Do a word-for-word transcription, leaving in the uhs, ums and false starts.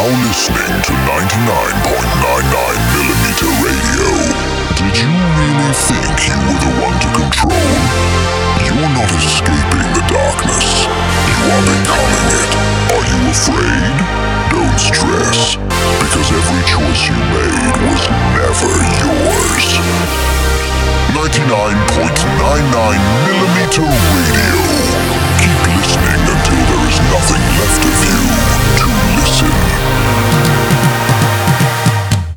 now listening to ninety-nine point nine nine millimeter radio. Did you really think you were the one to control? You're not escaping the darkness. You are becoming it. Are you afraid? Don't stress, because every choice you made was never yours. ninety-nine point nine nine millimeter radio. Keep listening until there is nothing left of you to listen.